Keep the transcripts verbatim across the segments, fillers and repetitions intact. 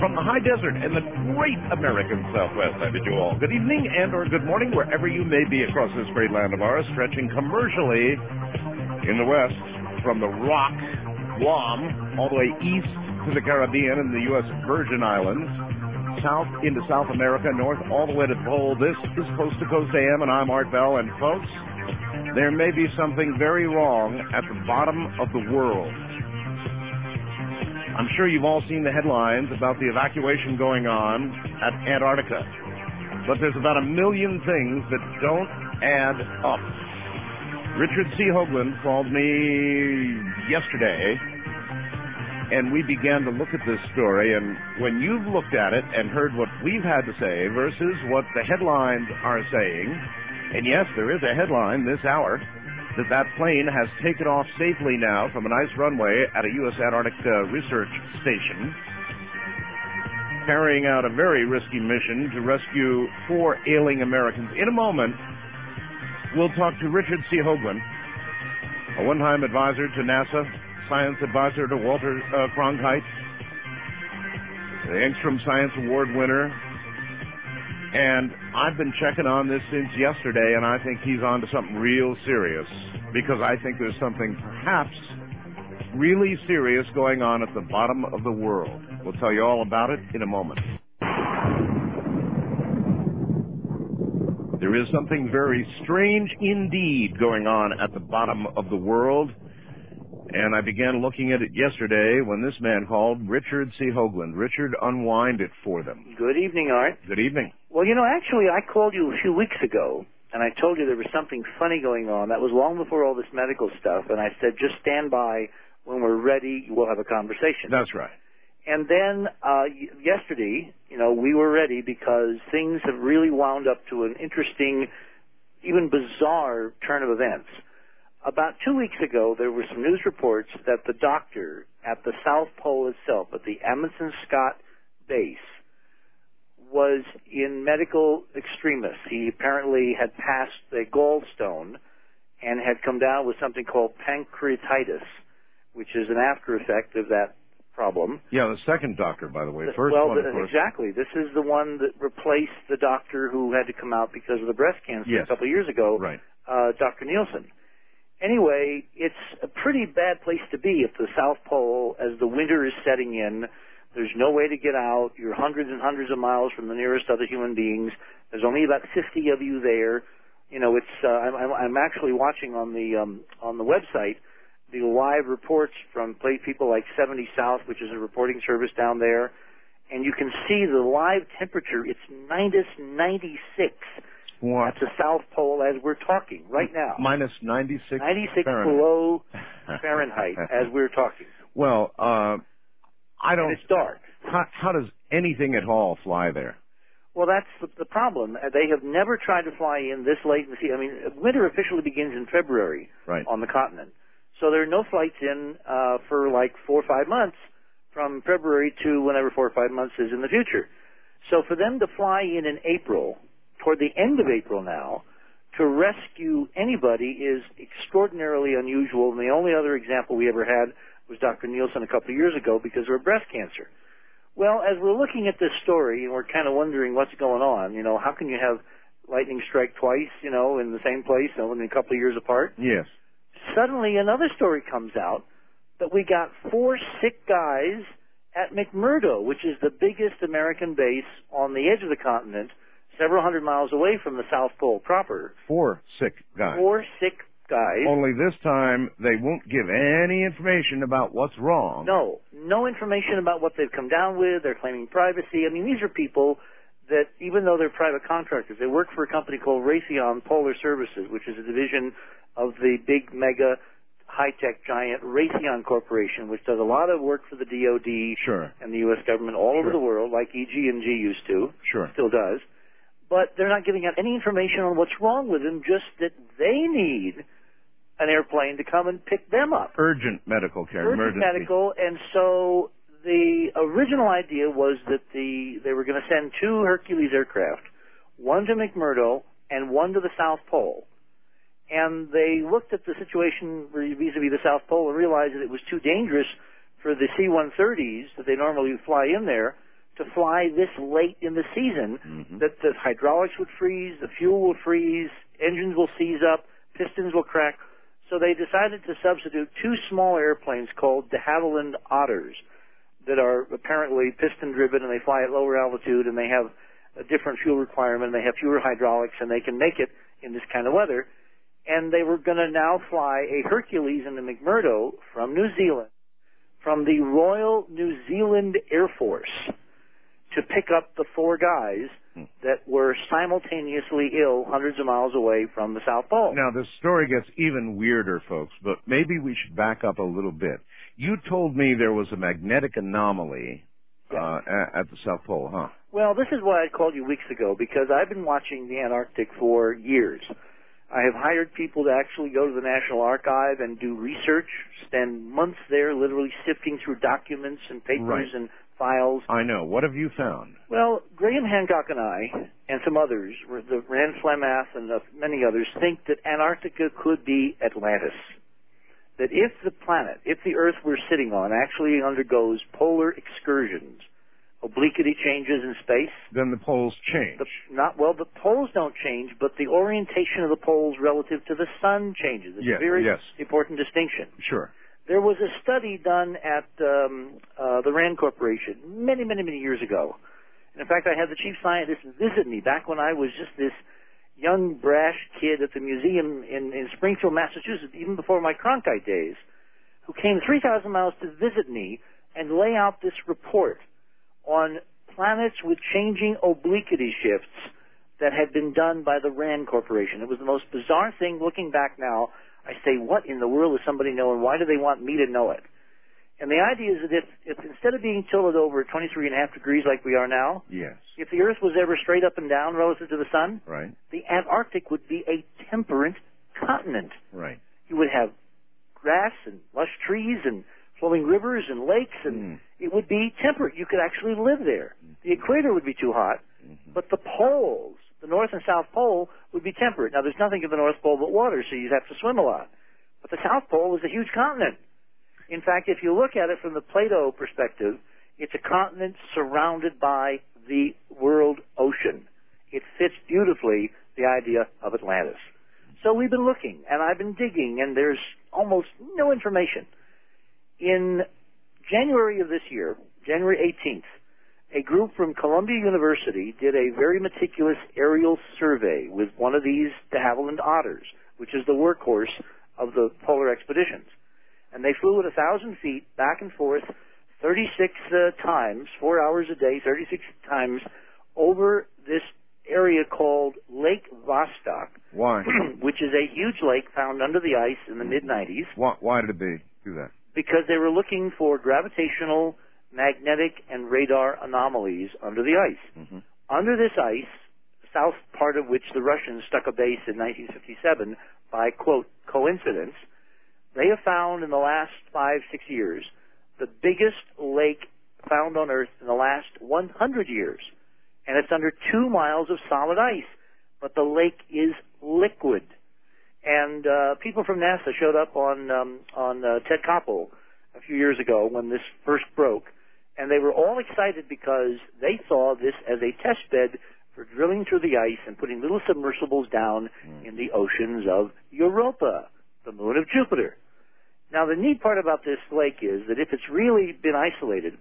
from the high desert and the great American Southwest, I bid you all good evening and or good morning wherever you may be across this great land of ours, stretching commercially in the west from the Rock, Guam, all the way east to the Caribbean and the U S Virgin Islands, south into South America, north all the way to the pole. This is Coast to Coast A M, and I'm Art Bell. And folks, there may be something very wrong at the bottom of the world. I'm sure you've all seen the headlines about the evacuation going on at Antarctica. But there's about a million things that don't add up. Richard C. Hoagland called me yesterday, and we began to look at this story. And when you've looked at it and heard what we've had to say versus what the headlines are saying, and yes, there is a headline this hour that that plane has taken off safely now from a nice runway at a U S Antarctic uh, research station, carrying out a very risky mission to rescue four ailing Americans. In a moment, we'll talk to Richard C. Hoagland, a one-time advisor to NASA, science advisor to Walter uh, Cronkite, the Engstrom Science Award winner. And I've been checking on this since yesterday, and I think he's on to something real serious, because I think there's something perhaps really serious going on at the bottom of the world. We'll tell you all about it in a moment. There is something very strange indeed going on at the bottom of the world, and I began looking at it yesterday when this man called, Richard C. Hoagland. Richard, unwind it for them. Good evening, Art. Good evening. Well, you know, actually, I called you a few weeks ago, and I told you there was something funny going on. That was long before all this medical stuff, and I said, just stand by. When we're ready, we'll have a conversation. That's right. And then uh, yesterday, you know, we were ready because things have really wound up to an interesting, even bizarre turn of events. About two weeks ago, there were some news reports that the doctor at the South Pole itself, at the Amundsen Scott base, was in medical extremis. He apparently had passed a gallstone and had come down with something called pancreatitis, which is an after effect of that problem. Yeah, the second doctor, by the way. First well, one, of the, course. exactly. This is the one that replaced the doctor who had to come out because of the breast cancer yes. a couple of years ago, right. uh, Doctor Nielsen. Anyway, it's a pretty bad place to be at the South Pole as the winter is setting in. There's no way to get out. You're hundreds and hundreds of miles from the nearest other human beings. There's only about fifty of you there. You know, it's. Uh, I'm, I'm actually watching on the um, on the website the live reports from people like seventy South, which is a reporting service down there, and you can see the live temperature. It's minus ninety-six. What? At the South Pole as we're talking right now. Minus ninety-six. ninety-six Fahrenheit. below Fahrenheit as we're talking. Well, uh, I don't. And it's dark. How, how does anything at all fly there? Well, that's the, the problem. They have never tried to fly in this late in the season. I mean, winter officially begins in February right. on the continent. So there are no flights in uh, for like four or five months from February to whenever four or five months is in the future. So for them to fly in in April, toward the end of April now, to rescue anybody is extraordinarily unusual. And the only other example we ever had was Doctor Nielsen a couple of years ago because of her breast cancer. Well, as we're looking at this story and we're kind of wondering what's going on, you know, how can you have lightning strike twice, you know, in the same place, you know, only a couple of years apart? Yes. Suddenly another story comes out that we got four sick guys at McMurdo, which is the biggest American base on the edge of the continent, several hundred miles away from the South Pole proper. Four sick guys. Four sick guys. Only this time they won't give any information about what's wrong. No, no information about what they've come down with. They're claiming privacy. I mean, these are people that, even though they're private contractors, they work for a company called Raytheon Polar Services, which is a division of the big mega high-tech giant Raytheon Corporation, which does a lot of work for the D O D sure. and the U S government all sure. over the world, like E G and G used to. Sure. Still does. But they're not giving out any information on what's wrong with them, just that they need an airplane to come and pick them up. Urgent medical care. Urgent emergency. medical, and so the original idea was that the they were going to send two Hercules aircraft, one to McMurdo and one to the South Pole. And they looked at the situation vis-a-vis the South Pole and realized that it was too dangerous for the C one thirties that they normally fly in there to fly this late in the season Mm-hmm. that the hydraulics would freeze, the fuel will freeze, engines will seize up, pistons will crack. So they decided to substitute two small airplanes called de Havilland Otters that are apparently piston-driven, and they fly at lower altitude, and they have a different fuel requirement, and they have fewer hydraulics, and they can make it in this kind of weather. And they were going to now fly a Hercules and a McMurdo from New Zealand, from the Royal New Zealand Air Force, to pick up the four guys that were simultaneously ill hundreds of miles away from the South Pole. Now, this story gets even weirder, folks, but maybe we should back up a little bit. You told me there was a magnetic anomaly uh, at, at the South Pole, huh? Well, this is why I called you weeks ago, because I've been watching the Antarctic for years. I have hired people to actually go to the National Archive and do research, spend months there literally sifting through documents and papers Right. and files. I know. What have you found? Well, Graham Hancock and I, and some others, the Rand Flemath and uh, many others, think that Antarctica could be Atlantis. That if the planet, if the Earth we're sitting on actually undergoes polar excursions, obliquity changes in space. Then the poles change. The, not well, the poles don't change, but the orientation of the poles relative to the sun changes. It's Yes, a very yes. important distinction. Sure. There was a study done at um, uh, the Rand Corporation many, many, many years ago. And in fact, I had the chief scientist visit me back when I was just this young, brash kid at the museum in, in Springfield, Massachusetts, even before my Cronkite days, who came three thousand miles to visit me and lay out this report on planets with changing obliquity shifts that had been done by the Rand Corporation. It was the most bizarre thing. Looking back now, I say, what in the world does somebody know, and why do they want me to know it? And the idea is that if, if instead of being tilted over twenty-three and a half degrees like we are now, Yes. if the Earth was ever straight up and down relative to the sun, Right. the Antarctic would be a temperate continent. Right. You would have grass and lush trees and flowing rivers and lakes, and Mm. it would be temperate. You could actually live there. The equator would be too hot, Mm-hmm. but the poles, the North and South Pole, would be temperate. Now, there's nothing at the North Pole but water, so you'd have to swim a lot. But the South Pole is a huge continent. In fact, if you look at it from the Plato perspective, it's a continent surrounded by the world ocean. It fits beautifully the idea of Atlantis. So we've been looking, and I've been digging, and there's almost no information. In January of this year, January eighteenth, a group from Columbia University did a very meticulous aerial survey with one of these de Havilland Otters, which is the workhorse of the polar expeditions. And they flew at one thousand feet back and forth thirty-six uh, times, four hours a day, thirty-six times, over this area called Lake Vostok. Why? Which is a huge lake found under the ice in the mid nineties. Why, why did they do that? Because they were looking for gravitational, magnetic, and radar anomalies under the ice. Mm-hmm. Under this ice, south part of which the Russians stuck a base in nineteen fifty-seven by, quote, coincidence, they have found in the last five, six years the biggest lake found on Earth in the last one hundred years. And it's under two miles of solid ice. But the lake is liquid. And uh, people from NASA showed up on um, on uh, Ted Koppel a few years ago when this first broke, and they were all excited because they saw this as a test bed for drilling through the ice and putting little submersibles down mm. in the oceans of Europa, the moon of Jupiter. Now, the neat part about this lake is that if it's really been isolated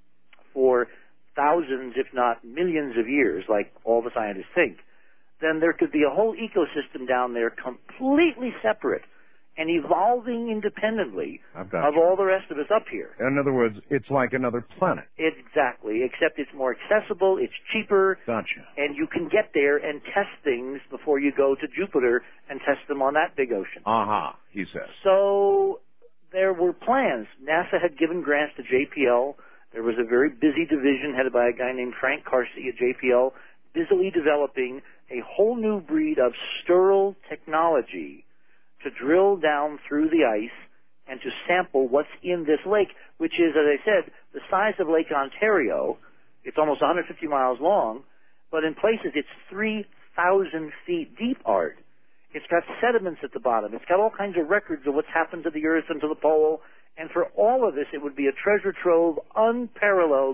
for thousands, if not millions of years, like all the scientists think, then there could be a whole ecosystem down there completely separate and evolving independently of you. all the rest of us up here. In other words, it's like another planet. Exactly, except it's more accessible, it's cheaper, Gotcha. and you can get there and test things before you go to Jupiter and test them on that big ocean. Aha, uh-huh, he says. So there were plans. NASA had given grants to J P L. There was a very busy division headed by a guy named Frank Carsey at J P L, busily developing a whole new breed of sterile technology to drill down through the ice and to sample what's in this lake, which is, as I said, the size of Lake Ontario. It's almost one hundred fifty miles long, but in places it's three thousand feet deep, Art. It's got sediments at the bottom. It's got all kinds of records of what's happened to the Earth and to the pole, and for all of this, it would be a treasure trove unparalleled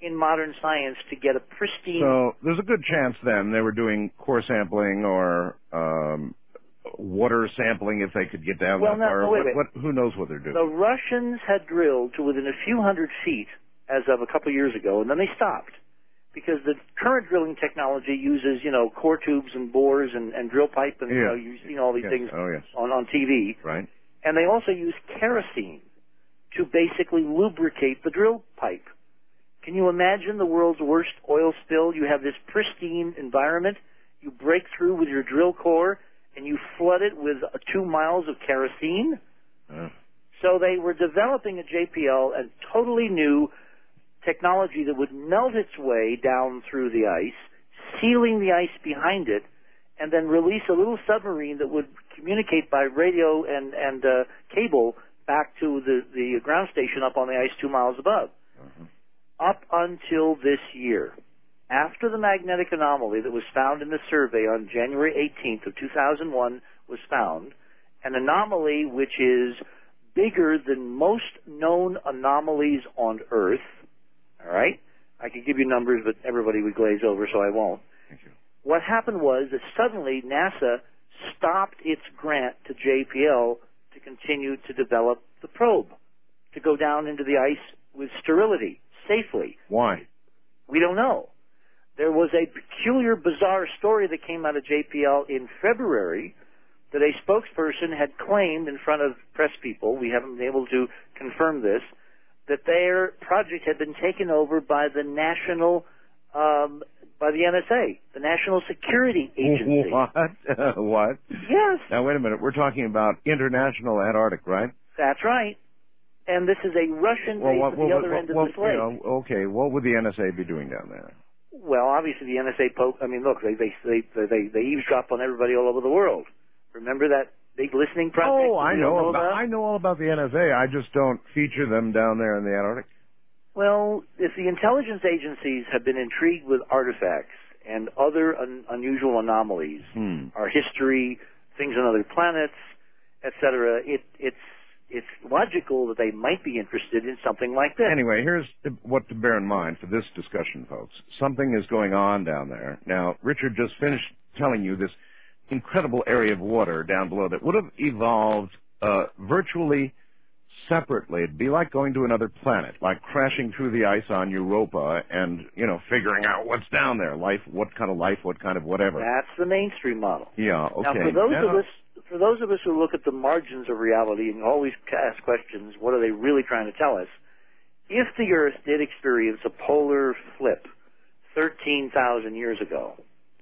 in modern science to get a pristine... So there's a good chance then they were doing core sampling or um, water sampling if they could get down well, that no, far. no, wait, what, wait. what, who knows what they're doing? The Russians had drilled to within a few hundred feet as of a couple of years ago, and then they stopped because the current drilling technology uses, you know, core tubes and bores and, and drill pipe, and yeah. you know, you've seen all these yes. things oh, yes. on, on T V. Right. And they also use kerosene to basically lubricate the drill pipe. Can you imagine the world's worst oil spill? You have this pristine environment. You break through with your drill core, and you flood it with uh, two miles of kerosene. Uh. So they were developing a J P L and totally new technology that would melt its way down through the ice, sealing the ice behind it, and then release a little submarine that would communicate by radio and, and uh, cable back to the, the ground station up on the ice two miles above. Uh-huh. Up until this year, after the magnetic anomaly that was found in the survey on January eighteenth of two thousand one was found, an anomaly which is bigger than most known anomalies on Earth, all right? I could give you numbers, but everybody would glaze over, so I won't. Thank you. What happened was that suddenly NASA stopped its grant to J P L to continue to develop the probe, to go down into the ice with sterility, safely. Why? We don't know. There was a peculiar, bizarre story that came out of J P L in February that a spokesperson had claimed in front of press people, we haven't been able to confirm this, that their project had been taken over by the national, um, by the N S A, the National Security Agency. What? What? Yes. Now, wait a minute. We're talking about International Antarctic, right? That's right. And this is a Russian Well, base what, at well, the what, other what, end of what, this lake. you know, okay, what would the N S A be doing down there? Well, obviously the N S A, po- I mean, look, they, they, they, they, they eavesdrop on everybody all over the world. Remember that big listening project? Oh, I know. know about, about? I know all about the N S A. I just don't feature them down there in the Antarctic. Well, if the intelligence agencies have been intrigued with artifacts and other un- unusual anomalies, Hmm. our history, things on other planets, et cetera, it, it's it's logical that they might be interested in something like this. Anyway, here's what to bear in mind for this discussion, folks. Something is going on down there. Now, Richard just finished telling you this incredible area of water down below that would have evolved uh, virtually separately. It'd be like going to another planet, like crashing through the ice on Europa and, you know, figuring out what's down there, life, what kind of life, what kind of whatever. That's the mainstream model. Yeah, okay. Now, for those now, of us, for those of us who look at the margins of reality and always ask questions, what are they really trying to tell us? If the Earth did experience a polar flip thirteen thousand years ago,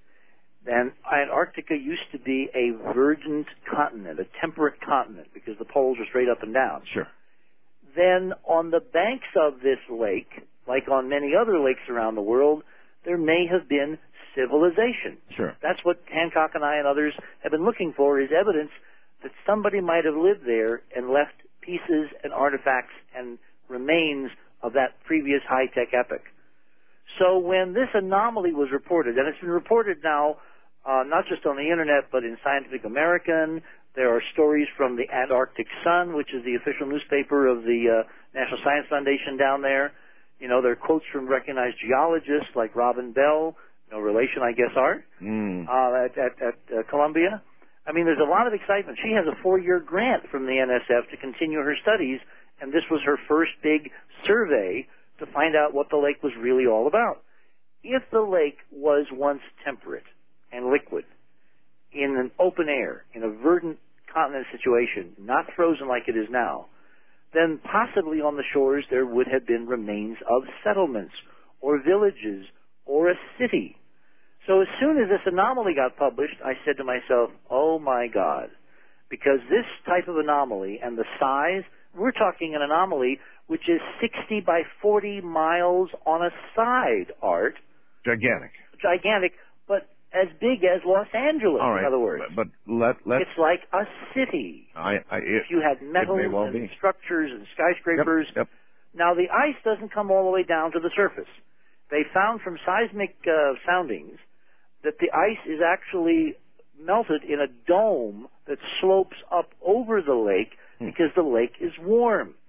then Antarctica used to be a verdant continent, a temperate continent, because the poles are straight up and down. Sure. Then on the banks of this lake, like on many other lakes around the world, there may have been civilization. Sure. That's what Hancock and I and others have been looking for, is evidence that somebody might have lived there and left pieces and artifacts and remains of that previous high-tech epoch. So when this anomaly was reported, and it's been reported now uh, not just on the Internet, but in Scientific American, there are stories from the Antarctic Sun, which is the official newspaper of the uh, National Science Foundation down there. You know, there are quotes from recognized geologists like Robin Bell, no relation, I guess, Art, Mm. uh, at, at, at uh, Columbia. I mean, there's a lot of excitement. She has a four-year grant from the N S F to continue her studies, and this was her first big survey to find out what the lake was really all about. If the lake was once temperate and liquid, in an open air, in a verdant continent situation, not frozen like it is now, then possibly on the shores there would have been remains of settlements or villages or a city. So as soon as this anomaly got published, I said to myself, oh my God, because this type of anomaly and the size, we're talking an anomaly which is sixty by forty miles on a side, Art. Gigantic. Gigantic, but as big as Los Angeles, All right. in other words. But let let It's like a city. I, I it, If you had metals may well and be. structures and skyscrapers. Yep, yep. Now, the ice doesn't come all the way down to the surface. They found from seismic uh, soundings that the ice is actually melted in a dome that slopes up over the lake Hmm. because the lake is warm.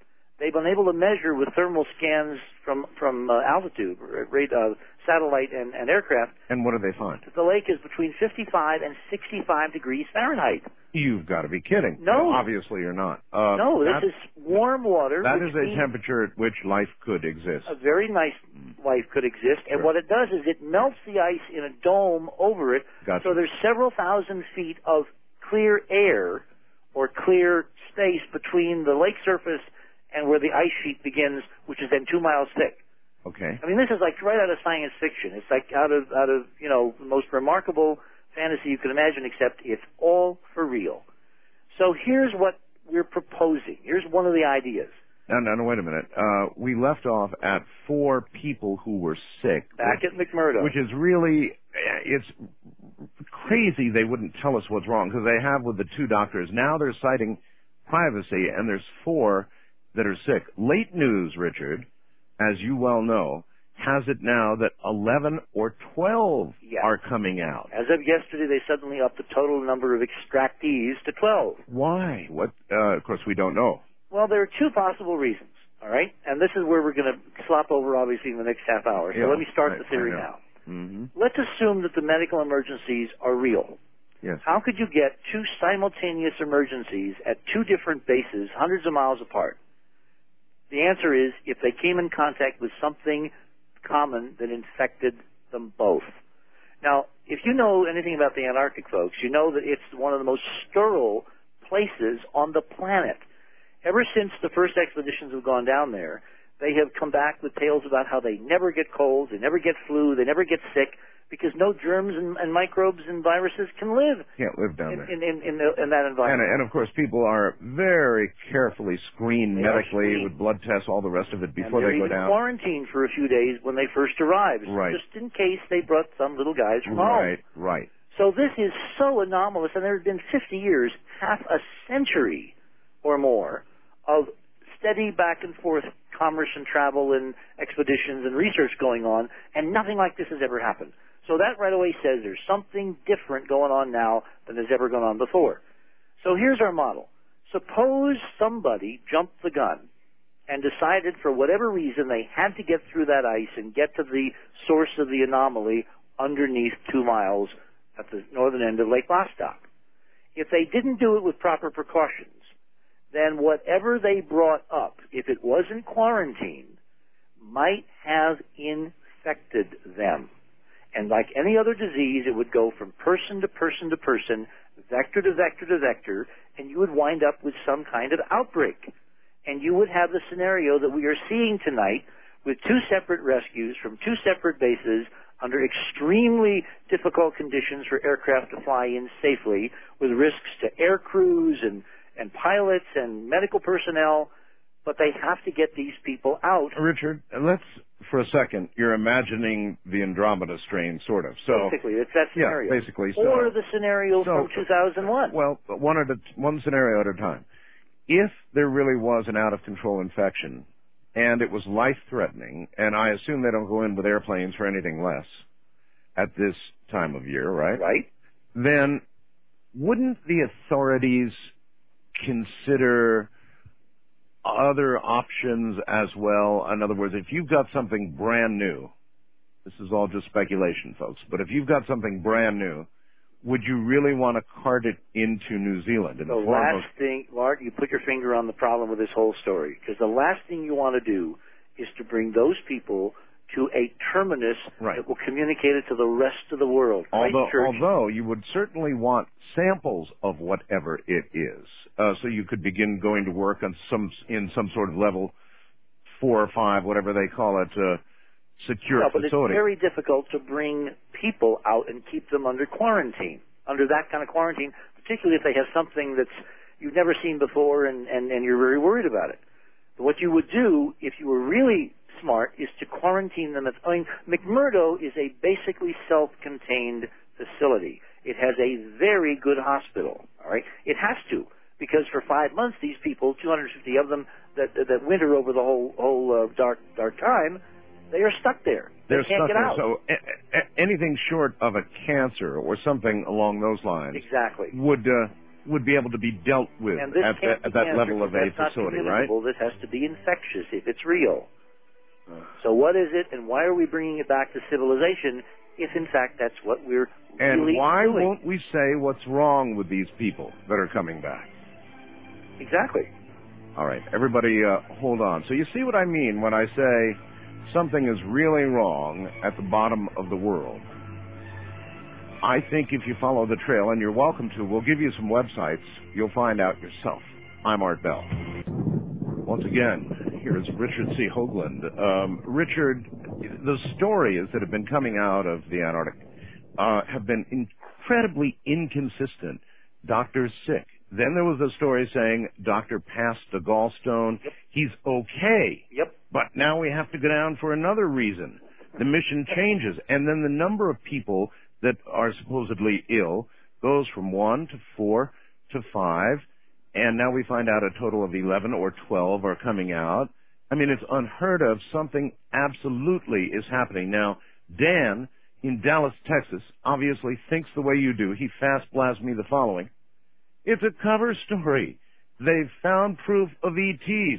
they've been able to measure with thermal scans from from uh, altitude, rate, uh, satellite and, and aircraft. And what do they find? The lake is between fifty-five and sixty-five degrees Fahrenheit. You've got to be kidding. No. Well, obviously you're not. Uh, no, this is warm water. That is a means temperature at which life could exist. A very nice life could exist. Sure. And what it does is it melts the ice in a dome over it. Gotcha. So there's several thousand feet of clear air or clear space between the lake surface and where the ice sheet begins, which is then two miles thick. Okay. I mean, this is like right out of science fiction. It's like out of, out of, you know, the most remarkable fantasy you can imagine, except it's all for real. So here's what we're proposing. Here's one of the ideas. No, no, no, wait a minute. Uh, we left off at four people who were sick. Back which, at McMurdo. Which is really, it's crazy they wouldn't tell us what's wrong, because they have with the two doctors. Now they're citing privacy, and there's four that are sick. Late news, Richard, as you well know, has it now that eleven or twelve yeah. are coming out. As of yesterday, they suddenly upped the total number of extractees to twelve. Why? What? Uh, of course, we don't know. Well, there are two possible reasons, all right? And this is where we're going to slop over, obviously, in the next half hour. So yeah, let me start I, the theory I now. Mm-hmm. Let's assume that the medical emergencies are real. Yes. How could you get two simultaneous emergencies at two different bases, hundreds of miles apart? The answer is if they came in contact with something common that infected them both. Now, if you know anything about the Antarctic, folks, you know that it's one of the most sterile places on the planet. Ever since the first expeditions have gone down there, they have come back with tales about how they never get colds, they never get flu, they never get sick, because no germs and, and microbes and viruses can live Can't live down in, there. in, in, in, the, in that environment. And, and, of course, people are very carefully screened They medically screened. with blood tests, all the rest of it, before and they go even down. quarantined for a few days when they first arrived, Right. just in case they brought some little guys from home. Right, right. So this is so anomalous, and there have been fifty years, half a century or more, of steady back and forth commerce and travel and expeditions and research going on, and nothing like this has ever happened. So that right away says there's something different going on now than has ever gone on before. So here's our model. Suppose somebody jumped the gun and decided for whatever reason they had to get through that ice and get to the source of the anomaly underneath two miles at the northern end of Lake Vostok. If they didn't do it with proper precautions, then whatever they brought up, if it wasn't quarantined, might have infected them. And like any other disease, it would go from person to person to person, vector to vector to vector, and you would wind up with some kind of outbreak. And you would have the scenario that we are seeing tonight with two separate rescues from two separate bases under extremely difficult conditions for aircraft to fly in safely, with risks to air crews and, and pilots and medical personnel, but they have to get these people out. Richard, let's, for a second, you're imagining the Andromeda strain, sort of. So basically, it's that scenario. Yeah, basically. So, or the scenario so, from two thousand one. Well, one at a, one scenario at a time. If there really was an out-of-control infection, and it was life-threatening, and I assume they don't go in with airplanes for anything less at this time of year, right? Right. Then wouldn't the authorities consider other options as well? In other words, if you've got something brand new, this is all just speculation, folks, but if you've got something brand new, would you really want to cart it into New Zealand? In the the form last of, thing, Mark, you put your finger on the problem with this whole story, because the last thing you want to do is to bring those people to a terminus right. that will communicate it to the rest of the world. Although, Church. although you would certainly want samples of whatever it is, uh, so you could begin going to work on some in some sort of level four or five, whatever they call it, uh, secure no, but facility. It's very difficult to bring people out and keep them under quarantine, under that kind of quarantine, particularly if they have something that's you've never seen before and, and, and you're very worried about it. But what you would do, if you were really smart, is to quarantine them. At, I mean, McMurdo is a basically self-contained facility. It has a very good hospital, all right? It has to, because for five months, these people, two hundred fifty of them that, that, that winter over the whole, whole uh, dark, dark time, they are stuck there. They They're can't stuck get there. out. So a- a- anything short of a cancer or something along those lines Exactly. would uh, would be able to be dealt with And this at, can't at be that cancer, level of a that's not facility, right? communicable. This has to be infectious if it's real. So what is it, and why are we bringing it back to civilization if, in fact, that's what we're And really why doing? won't we say what's wrong with these people that are coming back? Exactly. All right, everybody uh, hold on. So you see what I mean when I say something is really wrong at the bottom of the world. I think if you follow the trail, and you're welcome to, we'll give you some websites. You'll find out yourself. I'm Art Bell. Once again, here is Richard C. Hoagland. Um, Richard, the stories that have been coming out of the Antarctic uh, have been incredibly inconsistent. Doctor's sick. Then there was a story saying doctor passed a gallstone. Yep. He's okay. Yep. But now we have to go down for another reason. The mission changes. And then the number of people that are supposedly ill goes from one to four to five. And now we find out a total of eleven or twelve are coming out. I mean, it's unheard of. Something absolutely is happening. Now, Dan in Dallas, Texas, obviously thinks the way you do. He fast blasts me the following. It's a cover story. They've found proof of E Ts.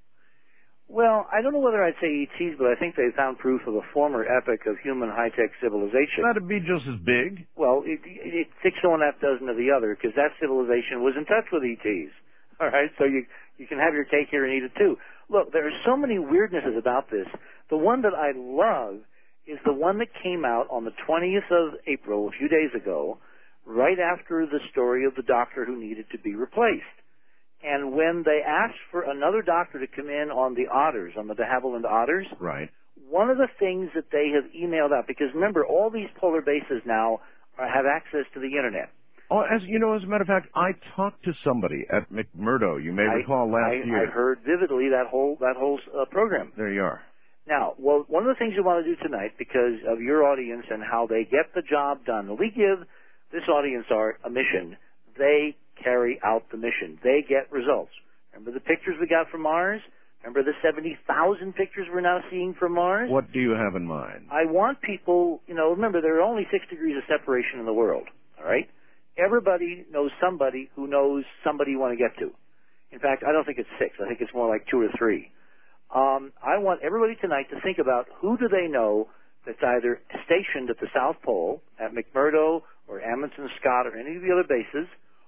Well, I don't know whether I'd say E Ts, but I think they found proof of a former epoch of human high-tech civilization. That'd be just as big. Well, it, it, six to one half dozen of the other, because that civilization was in touch with E Ts. All right, so you you can have your cake here and eat it too. Look, there are so many weirdnesses about this. The one that I love is the one that came out on the twentieth of April, a few days ago, right after the story of the doctor who needed to be replaced. And when they asked for another doctor to come in on the otters, on the de Havilland otters, right, one of the things that they have emailed out, because remember, all these polar bases now are, have access to the Internet. Oh, as you know, as a matter of fact, I talked to somebody at McMurdo. You may I, recall last I, year. I heard vividly that whole that whole uh, program. There you are. Now, well, one of the things we want to do tonight, because of your audience and how they get the job done, we give this audience our a mission. They carry out the mission. They get results. Remember the pictures we got from Mars? Remember the seventy thousand pictures we're now seeing from Mars? What do you have in mind? I want people, you know, remember there are only six degrees of separation in the world, all right? Everybody knows somebody who knows somebody you want to get to. In fact, I don't think it's six. I think it's more like two or three. Um, I want everybody tonight to think about who do they know that's either stationed at the South Pole, at McMurdo or Amundsen Scott or any of the other bases,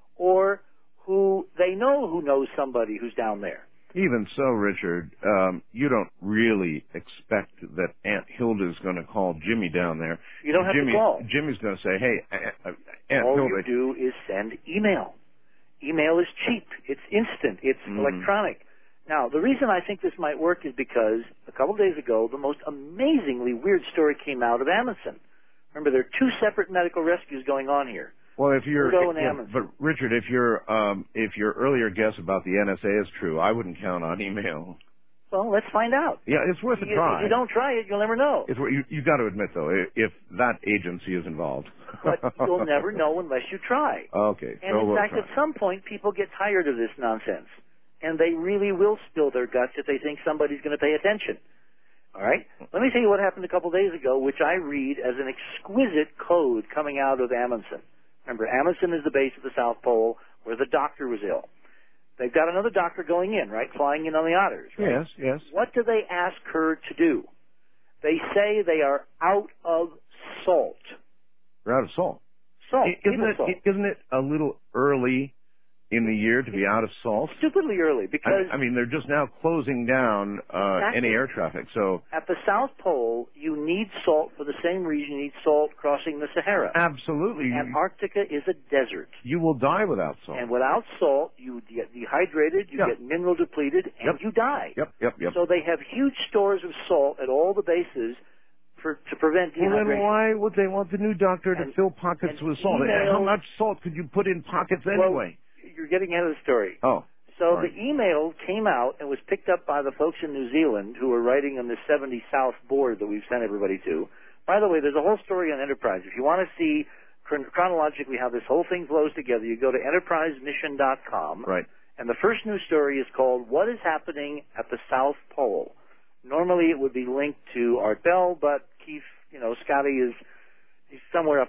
or who they know who knows somebody who's down there. Even so, Richard, um, you don't really expect that Aunt Hilda's going to call Jimmy down there. You don't have Jimmy, to call. Jimmy's going to say, hey, Aunt, Aunt All Hilda. you do is send email. Email is cheap. It's instant. It's mm-hmm. electronic. Now, the reason I think this might work is because a couple days ago, the most amazingly weird story came out of Amundsen. Remember, there are two separate medical rescues going on here. Well, if you're, Pluto and yeah, Amundsen. but Richard, if your um, if your earlier guess about the N S A is true, I wouldn't count on email. Well, let's find out. Yeah, it's worth a If, try. if you don't try it, you'll never know. It's, you you got to admit though, if that agency is involved. But you'll never know unless you try. Okay. And so in we'll fact, try. at some point, people get tired of this nonsense, and they really will spill their guts if they think somebody's going to pay attention. All right? Let me tell you what happened a couple days ago, which I read as an exquisite code coming out of Amundsen. Remember, Amundsen is the base of the South Pole where the doctor was ill. They've got another doctor going in, right, flying in on the otters. Right? Yes, yes. What do they ask her to do? They say they are out of salt. We're out of salt. Salt. Isn't table it, salt. isn't it a little early in the year to be out of salt? Stupidly early because I, I mean, they're just now closing down uh, Exactly. any air traffic. So at the South Pole, you need salt for the same reason you need salt crossing the Sahara. absolutely, you, Antarctica is a desert. you will die without salt. And without salt, you get dehydrated, you Yeah. get mineral depleted, and Yep. you die. Yep, yep, yep. So they have huge stores of salt at all the bases for to prevent Well, then dehydration. why would they want the new doctor to And- fill pockets and with salt? email- How much salt could you put in pockets Well, anyway? You're getting ahead of the story. Oh, So sorry. the email came out and was picked up by the folks in New Zealand who are writing on the seventy South board that we've sent everybody to. By the way, there's a whole story on Enterprise. If you want to see chron- chronologically how this whole thing flows together, you go to enterprise mission dot com. right. And the first news story is called What is Happening at the South Pole? Normally it would be linked to Art Bell, but Keith, you know, Scotty is he's somewhere up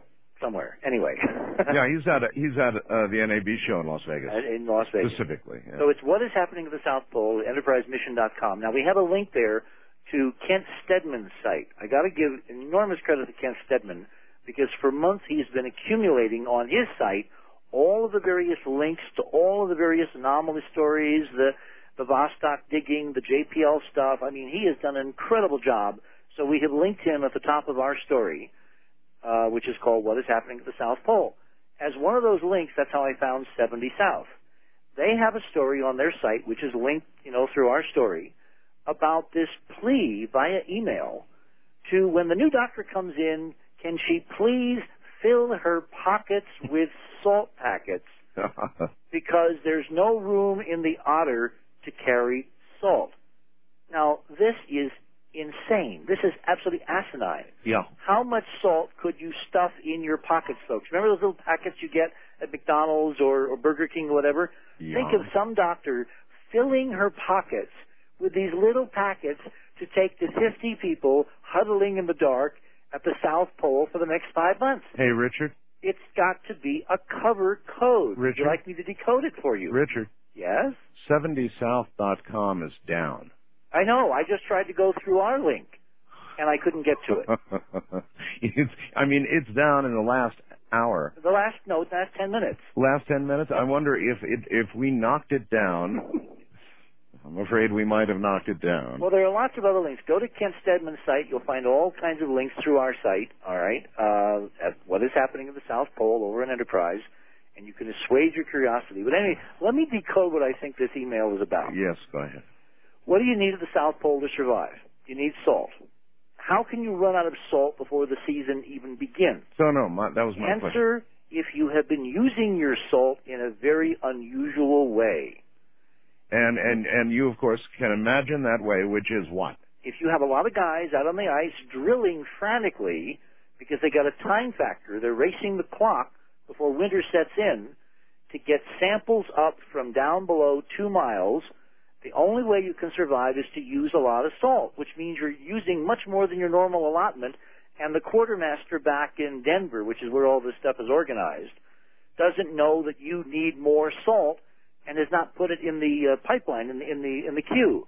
somewhere. Anyway. Yeah, he's at a, he's at uh, the N A B show in Las Vegas. In Las Vegas. Specifically. Yeah. So it's What Is Happening at the South Pole, enterprise mission dot com. Now, we have a link there to Kent Steadman's site. I got to give enormous credit to Kent Steadman because for months he's been accumulating on his site all of the various links to all of the various anomaly stories, the, the Vostok digging, the J P L stuff. I mean, he has done an incredible job. So we have linked him at the top of our story, uh, which is called What Is Happening at the South Pole. As one of those links, that's how I found seventy South. They have a story on their site, which is linked, you know, through our story, about this plea via email to when the new doctor comes in, can she please fill her pockets with salt packets because there's no room in the Otter to carry salt. Now, this is insane. This is absolutely asinine. Yeah. How much salt could you stuff in your pockets, folks? Remember those little packets you get at McDonald's or, or Burger King or whatever? Yeah. Think of some doctor filling her pockets with these little packets to take to fifty people huddling in the dark at the South Pole for the next five months. Hey, Richard. It's got to be a covered code. Richard. Would you like me to decode it for you? Richard. Yes? seventy south dot com is down. I know. I just tried to go through our link, and I couldn't get to it. it's, I mean, it's down in the last hour. The last, no, the last ten minutes. Last ten minutes? I wonder if it, if we knocked it down. I'm afraid we might have knocked it down. Well, there are lots of other links. Go to Kent Steadman's site. You'll find all kinds of links through our site, all right, uh, at What Is Happening at the South Pole over in Enterprise, and you can assuage your curiosity. But anyway, let me decode what I think this email is about. Yes, go ahead. What do you need at the South Pole to survive? You need salt. How can you run out of salt before the season even begins? So, no, my, that was my Answer, question. if you have been using your salt in a very unusual way. And, and, and you, of course, can imagine that way, which is what? If you have a lot of guys out on the ice drilling frantically because they got a time factor, they're racing the clock before winter sets in to get samples up from down below two miles, the only way you can survive is to use a lot of salt, which means you're using much more than your normal allotment, and the quartermaster back in Denver, which is where all this stuff is organized, doesn't know that you need more salt and has not put it in the uh, pipeline, in the, in the in the queue.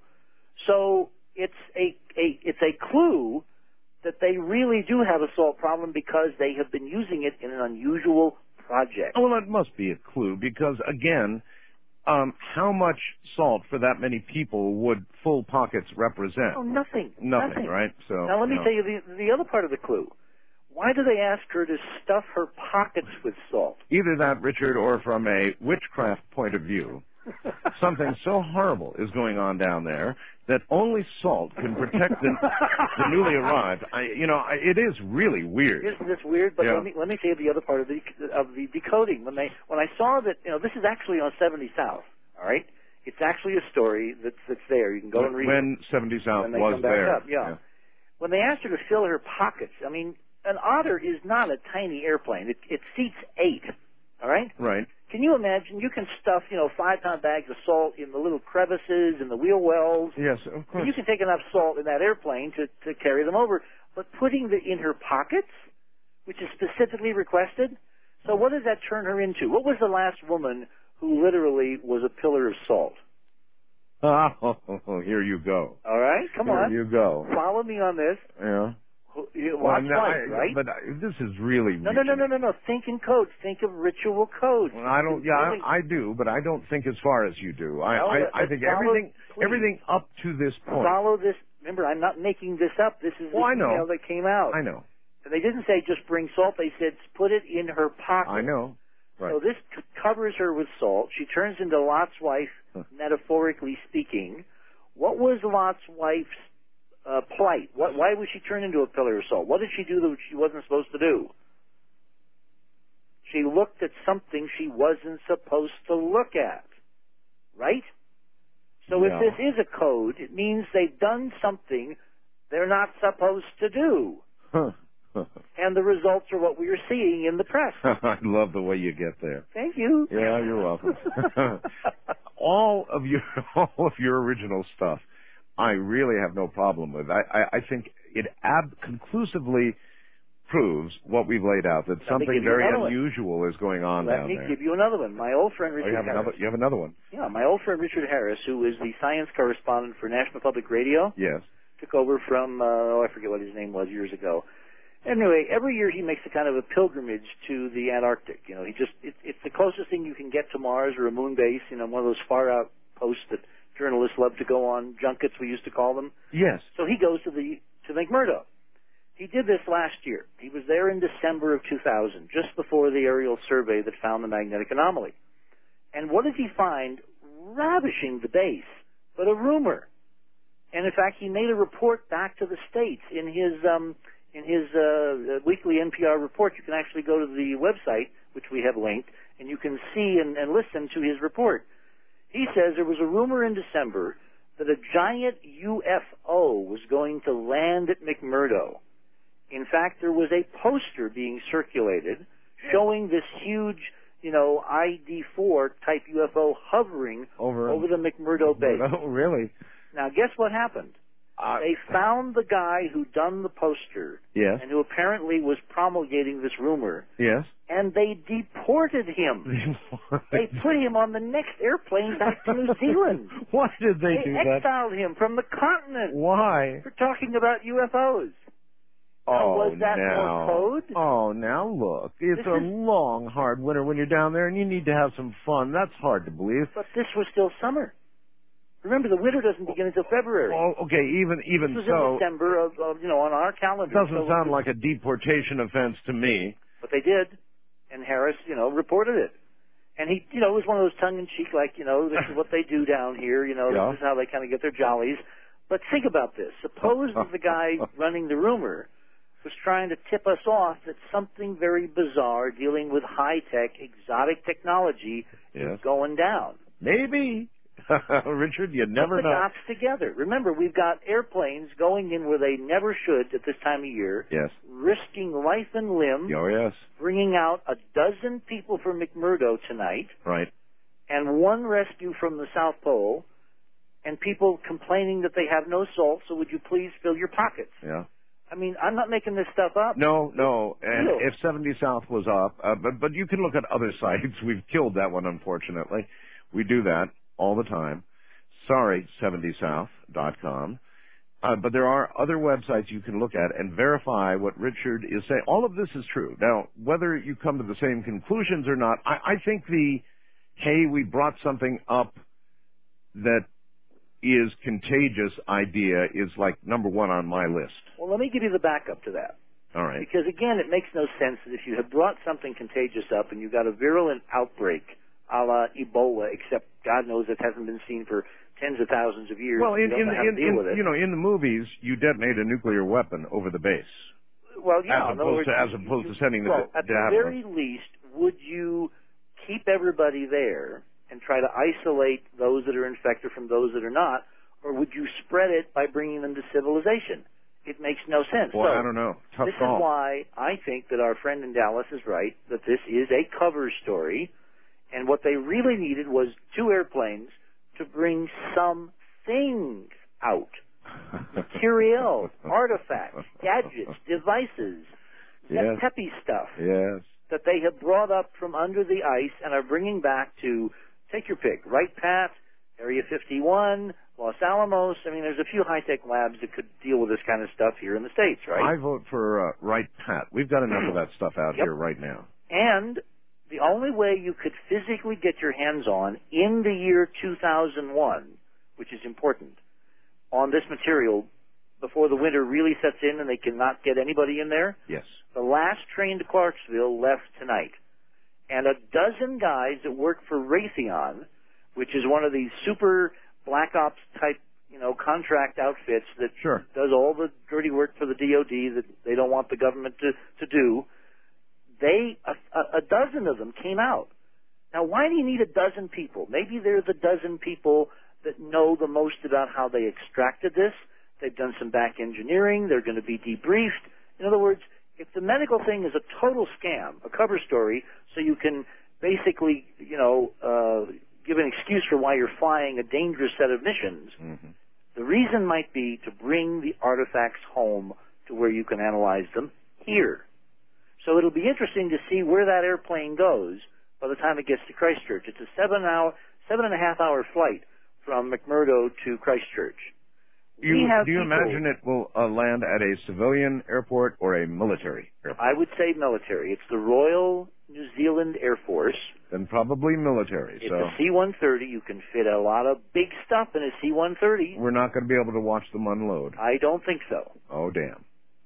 So it's a, a it's a clue that they really do have a salt problem because they have been using it in an unusual project. Oh, well, it must be a clue because, again, um, how much salt for that many people would full pockets represent? Oh, nothing. Nothing, nothing. right? So now let me no. tell you the, the other part of the clue. Why do they ask her to stuff her pockets with salt? Either that, Richard, or from a witchcraft point of view, something so horrible is going on down there that only salt can protect the, the newly arrived. I, you know, I, it is really weird. Isn't this weird? But Yeah. let me let me say the other part of the of the decoding. When they when I saw that, you know, this is actually on seventy South. All right, it's actually a story that's that's there. You can go when, and read when it. seventy South when they was come back there. Up. Yeah. yeah. When they asked her to fill her pockets, I mean, an Otter is not a tiny airplane. It, it seats eight. All right. Right. Can you imagine? You can stuff, you know, five-pound bags of salt in the little crevices and the wheel wells. Yes, of course. You can take enough salt in that airplane to, to carry them over. But putting it in her pockets, which is specifically requested, so what does that turn her into? What was the last woman who literally was a pillar of salt? Ah, oh, oh, oh, here you go. All right, come here on. you go. Follow me on this. Yeah. You Well, watch no, life, I, right? But I, this is really No, no, no, no, no, no. Think in codes. Think of ritual codes. Well, I don't. Yeah, I, I do, but I don't think as far as you do. I, Well, I, I let's think follow- everything, please. everything up to this point. Follow this. Remember, I'm not making this up. This is the Oh, I know. email that came out. I know. And they didn't say just bring salt. They said put it in her pocket. I know. Right. So this c- covers her with salt. She turns into Lot's wife, metaphorically speaking. What was Lot's wife's uh, plight? What, why was she turned into a pillar of salt? What did she do that she wasn't supposed to do? She looked at something she wasn't supposed to look at. Right? So Yeah. if this is a code, it means they've done something they're not supposed to do. And the results are what we are seeing in the press. I love the way you get there. Thank you. Yeah, you're welcome. all of your all of your original stuff, I really have no problem with. I I, I think it ab- conclusively proves what we've laid out, that Let me something give you very another one. unusual is going on Let down me there. give you another one. My old friend Oh, Richard you have Harris. another. You have another one. Yeah, my old friend Richard Harris, who is the science correspondent for National Public Radio, Yes. took over from, uh, oh, I forget what his name was years ago. Anyway, every year he makes a kind of a pilgrimage to the Antarctic. You know, he just, it, it's the closest thing you can get to Mars or a moon base, you know, one of those far out posts that journalists love to go on, junkets we used to call them. Yes. So he goes to the, to McMurdo. He did this last year. He was there in December of two thousand, just before the aerial survey that found the magnetic anomaly. And what did he find? Ravishing the base, but a rumor. And in fact, he made a report back to the States in his um, in his uh, weekly N P R report. You can actually go to the website, which we have linked, and you can see and, and listen to his report. He says there was a rumor in December that a giant U F O was going to land at McMurdo. In fact, there was a poster being circulated showing this huge, you know, I D four type U F O hovering Over, over the McMurdo base. Oh, really? Now, guess what happened? Uh, They found the guy who done the poster yes. and who apparently was promulgating this rumor, Yes. and they deported him. They put him on the next airplane back to New Zealand. Why did they, They do that? exiled him from the continent Why? for talking about U F Os. Now, Oh, was that now. more code? Oh, now look. It's This a is- long, hard winter when you're down there, and you need to have some fun. That's hard to believe. But this was still summer. Remember, the winter doesn't begin until February. Oh, okay. Even even this was so, in December of, of, you know, on our calendar. it doesn't So sound it- like a deportation offense to me. But they did, and Harris, you know, reported it. And he, you know, it was one of those tongue-in-cheek, like, you know, this is what they do down here, you know, Yeah. this is how they kind of get their jollies. But think about this. Suppose that the guy running the rumor was trying to tip us off that something very bizarre dealing with high-tech, exotic technology Yes. is going down. Maybe. Richard, you never Put the know. dots together. Remember, we've got airplanes going in where they never should at this time of year, Yes. risking life and limb, Oh, yes. bringing out a dozen people from McMurdo tonight, Right. and one rescue from the South Pole, and people complaining that they have no salt, so would you please fill your pockets? Yeah. I mean, I'm not making this stuff up. No, no. And Real. if seventy South was up, uh, but but you can look at other sites. We've killed that one, unfortunately. We do that all the time. Sorry, seventy south dot com. Uh, but there are other websites you can look at and verify what Richard is saying. All of this is true. Now, whether you come to the same conclusions or not, I, I think the, hey, we brought something up that is contagious idea is like number one on my list. Well, let me give you the backup to that. All right. Because, again, it makes no sense that if you have brought something contagious up and you've got a virulent outbreak a la Ebola, except God knows it hasn't been seen for tens of thousands of years. Well, in, you don't in, know how to in, deal in with it. you know, in the movies, you detonate a nuclear weapon over the base, Well, yeah, as in other opposed words, to as you- opposed you- to sending the well, at to the have very them. least, would you keep everybody there and try to isolate those that are infected from those that are not, or would you spread it by bringing them to civilization? It makes no sense. Boy, so, I don't know. Tough this call. is why I think that our friend in Dallas is right, that this is a cover story, and what they really needed was two airplanes to bring some things out. Material, artifacts, gadgets, devices, that Yes. peppy stuff Yes. that they have brought up from under the ice and are bringing back to, take your pick, Wright Pat, Area fifty-one, Los Alamos. I mean, there's a few high-tech labs that could deal with this kind of stuff here in the States, right? I vote for uh, Wright Pat. We've got enough of that stuff out Yep. here right now. And the only way you could physically get your hands on in the year two thousand one, which is important, on this material before the winter really sets in and they cannot get anybody in there, Yes. the last train to Clarksville left tonight. And a dozen guys that work for Raytheon, which is one of these super black ops type, you know, contract outfits that Sure. does all the dirty work for the D O D that they don't want the government to, to do, they, a, a dozen of them came out. Now, why do you need a dozen people? Maybe they're the dozen people that know the most about how they extracted this. They've done some back engineering. They're going to be debriefed. In other words, if the medical thing is a total scam, a cover story, so you can basically, you know, uh, give an excuse for why you're flying a dangerous set of missions, Mm-hmm. the reason might be to bring the artifacts home to where you can analyze them here. So it'll be interesting to see where that airplane goes by the time it gets to Christchurch. It's a seven hour, seven and a half hour flight from McMurdo to Christchurch. You, we have do you people, imagine it will uh, land at a civilian airport or a military airport? I would say military. It's the Royal New Zealand Air Force. Then probably military. It's so a C one thirty. You can fit a lot of big stuff in a C one thirty. We're not going to be able to watch them unload. I don't think so. Oh, damn.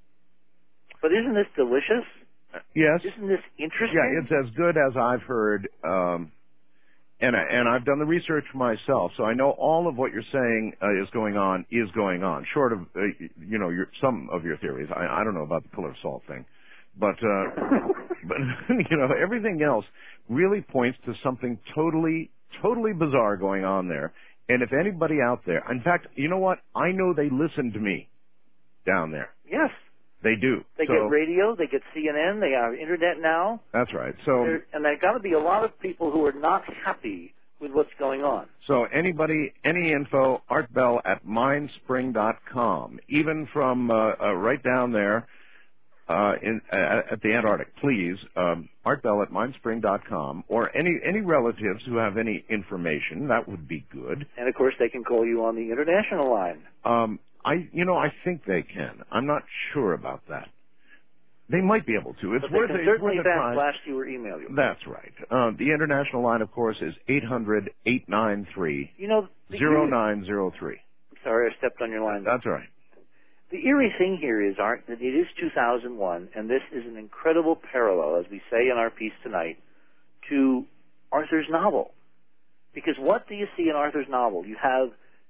But isn't this delicious? Uh, yes. Isn't this interesting? Yeah, it's as good as I've heard, um, and, I, and I've done the research myself, so I know all of what you're saying uh, is going on is going on, short of, uh, you know, your, some of your theories. I, I don't know about the pillar of salt thing. But, uh, but, you know, everything else really points to something totally, totally bizarre going on there. And if anybody out there, in fact, you know what? I know they listen to me down there. Yes. They do. They so, get radio, they get C N N, they have internet now. That's right. So, there, and there got to be a lot of people who are not happy with what's going on. So anybody, any info, Art Bell at mindspring dot com, even from uh, uh, right down there, Uh, in, uh, at the Antarctic, please, um, Art Bell at mindspring dot com, or any any relatives who have any information, that would be good. And of course, they can call you on the international line. Um, I, you know, I think they can. I'm not sure about that. They might be able to. It's but worth they can it. certainly It's worth a fax try. blast you or email you. That's right. Uh, the international line, of course, is eight hundred, eight nine three, you know, zero nine zero three. I'm sorry, I stepped on your line. That's right. The eerie thing here is, Art, that it is two thousand one, and this is an incredible parallel, as we say in our piece tonight, to Arthur's novel. Because what do you see in Arthur's novel? You have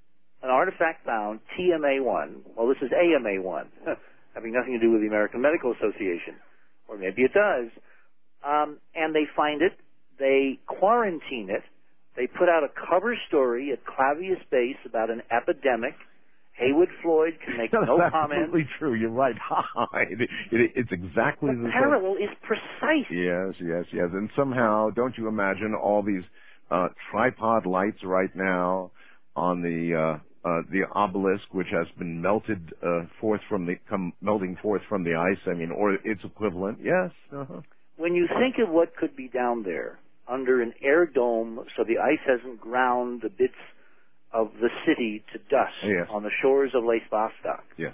an artifact found, T M A one. Well, this is A M A one, having nothing to do with the American Medical Association. Or maybe it does. Um, and they find it, they quarantine it, they put out a cover story at Clavius Base about an epidemic. Haywood Floyd can make no That's comment. absolutely true. You're right. it, it, it's exactly the the parallel is precise. Yes, yes, yes. And somehow, don't you imagine all these uh, tripod lights right now on the uh, uh, the obelisk, which has been melted uh, forth from the come melting forth from the ice? I mean, or its equivalent? Yes. Uh-huh. When you think of what could be down there under an air dome, so the ice hasn't ground the bits of the city to dust yes. on the shores of Lake Vostok. Yes.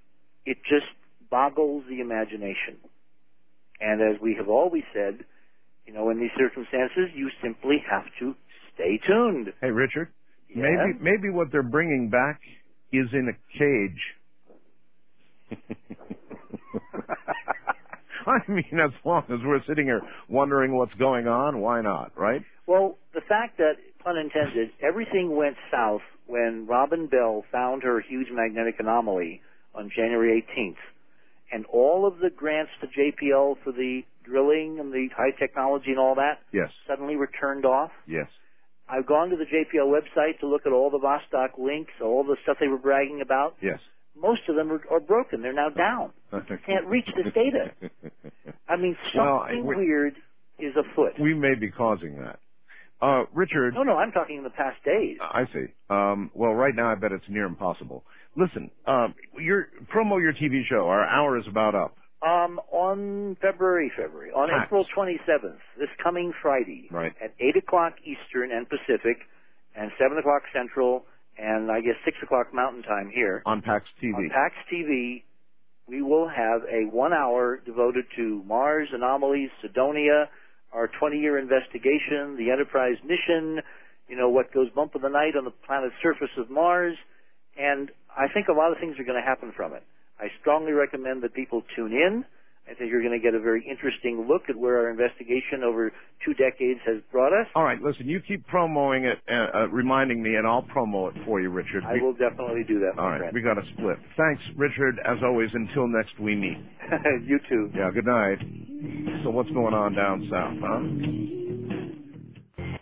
It just boggles the imagination. And as we have always said, you know, in these circumstances, you simply have to stay tuned. Hey, Richard, yeah? maybe maybe what they're bringing back is in a cage. I mean, as long as we're sitting here wondering what's going on, why not, right? Well, the fact that, pun intended, everything went south when Robin Bell found her huge magnetic anomaly on January eighteenth. And all of the grants to J P L for the drilling and the high technology and all that yes. suddenly were turned off. Yes. I've gone to the J P L website to look at all the Vostok links, all the stuff they were bragging about. Yes. Most of them are, are broken. They're now down. You can't reach this data. I mean, something well, weird is afoot. We may be causing that. Uh, Richard. No, no, I'm talking in the past days. I see. Um, well, right now I bet it's near impossible. Listen, um, your promo your T V show. Our hour is about up. Um, on February, February, on Pax. April twenty-seventh, this coming Friday, right. at eight o'clock Eastern and Pacific, and seven o'clock Central, and I guess six o'clock Mountain Time here. On PAX T V. On PAX T V, we will have a one hour devoted to Mars anomalies, Cydonia, our twenty-year investigation, the Enterprise mission, you know, what goes bump in the night on the planet's surface of Mars, and I think a lot of things are going to happen from it. I strongly recommend that people tune in. I think you're going to get a very interesting look at where our investigation over two decades has brought us. All right, listen, you keep promoting it, uh, uh, reminding me, and I'll promo it for you, Richard. I will definitely do that, my All right, friend. we got to split. Thanks, Richard, as always, until next we meet. You too. Yeah, good night. So what's going on down south, huh?